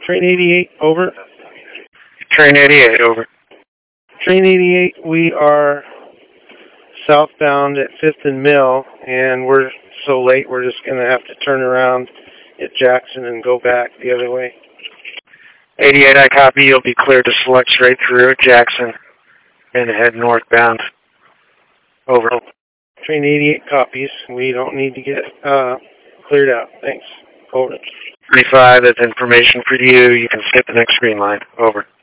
Train 88, over. Train 88, over. Train 88, we are southbound at 5th and Mill, and we're so late we're just going to have to turn around at Jackson and go back the other way. 88, I copy. You'll be cleared to select straight through at Jackson and head northbound. Over. Train 88 copies. We don't need to get cleared out. Thanks. Over. 35, that's information for you. You can skip the next green line. Over.